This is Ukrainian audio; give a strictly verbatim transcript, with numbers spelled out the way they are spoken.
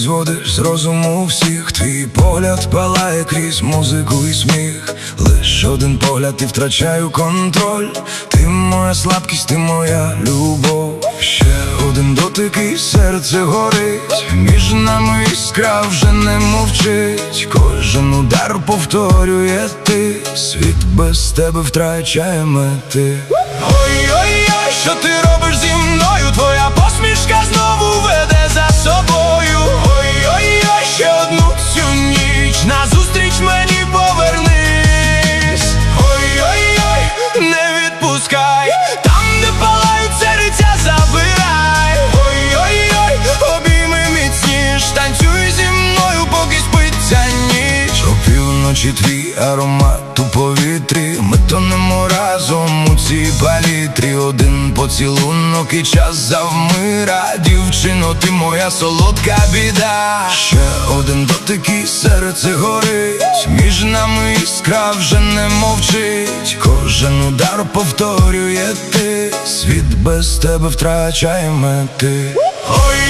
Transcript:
зводиш з розуму всіх. Твій погляд палає крізь музику і сміх. Лиш один погляд і втрачаю контроль. Ти моя слабкість, ти моя любов. Ще один дотик і серце горить. Між нами іскра вже не мовчить. Кожен удар повторює ти. Світ без тебе втрачає мети. Ой-ой-ой, що ти робиш зі мною? Твоя посмішка знову веде за собою. Ой-ой-ой, ще одну цю ніч назустріч мені повернись. Ой-ой-ой, не відпускай, там, де палають серця, забирай. Ой-ой-ой, обійми міцніш, танцюй зі мною, поки спиться ніч. Опівночі твій аромат у повітрі. Ми тонемо разом у цій палітрі. Один поцілунок і час завмира. Дівчино, ти моя солодка біда. Ще один дотик і серце горить. Між нами іскра вже не мовчить. Кожен удар повторює ти. Світ без тебе втрачає мети. Ой,